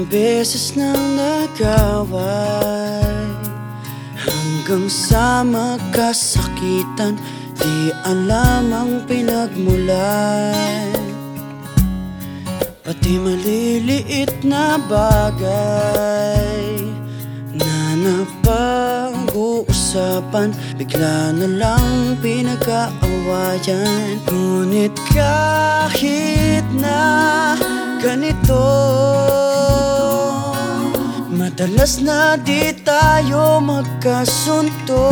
Ilang beses nang nag-away hanggang sa magkasakitan, di alam ang pinagmulan. Pati maliliit na bagay na napag-uusapan, bigla na lang pinag-aawayan. Ngunit kahit na ganito, madalas na di tayo magkasundo.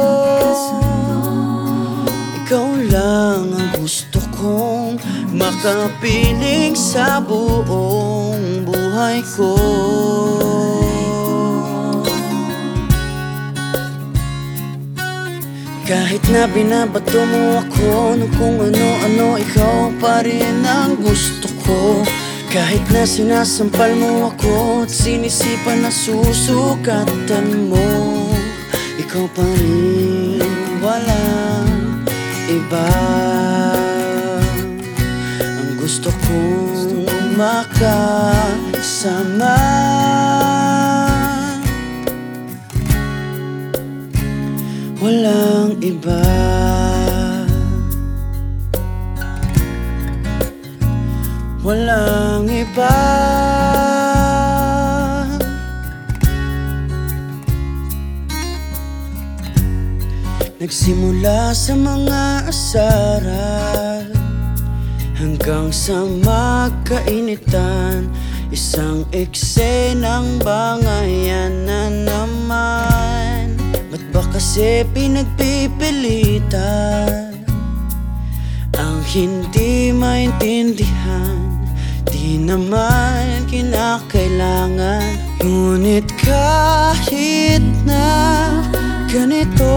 Ikaw lang ang gusto kong makapiling sa buong buhay ko. Kahit na binabato mo ako ng kung ano-ano, ikaw pa rin ang gusto ko. Kahit na sinasampal mo ako at sinisipan na susukatan mo, ikaw pa rin, walang iba. Ang gusto kong makasama, walang iba. Walang iba. Nagsimula sa mga asaran hanggang sa magkainitan, isang eksenang bangayan na naman. Ba't ba kasi pinagpipilitan ang hindi maintindihan? Di naman kinakailangan. Ngunit kahit na ganito,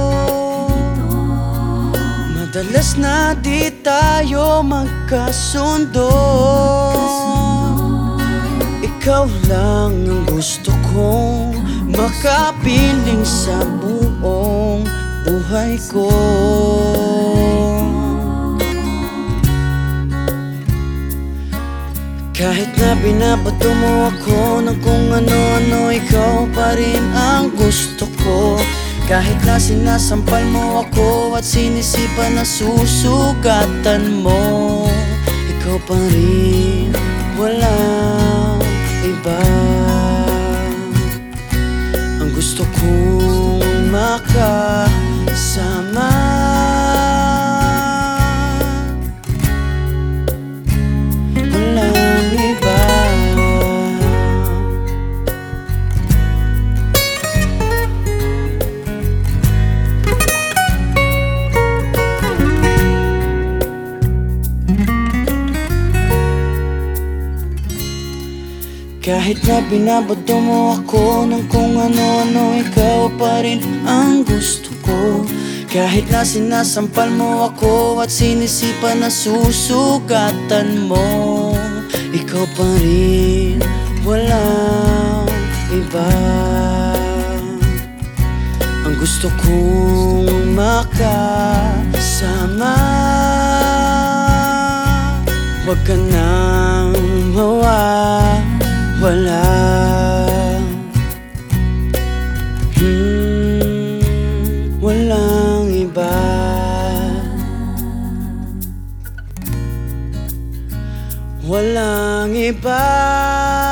madalas na di tayo magkasundo. Ikaw lang ang gusto kong makapiling sa buong buhay ko. Kahit na binabato mo ako ng kung ano-ano, ikaw pa rin ang gusto ko. Kahit na sinasampal mo ako at sinisipan na susugatan mo, ikaw pa rin, walang iba. Ang gusto kong makasama, walang iba. Kahit na binabato mo ako ng kung ano-ano, ikaw pa rin ang gusto ko. Kahit na sinasampal mo ako at sinisipan na susugatan mo, ikaw pa rin, walang iba. Ang gusto kong makasama, wag ka nang mawawala. Walang iba. Walang iba.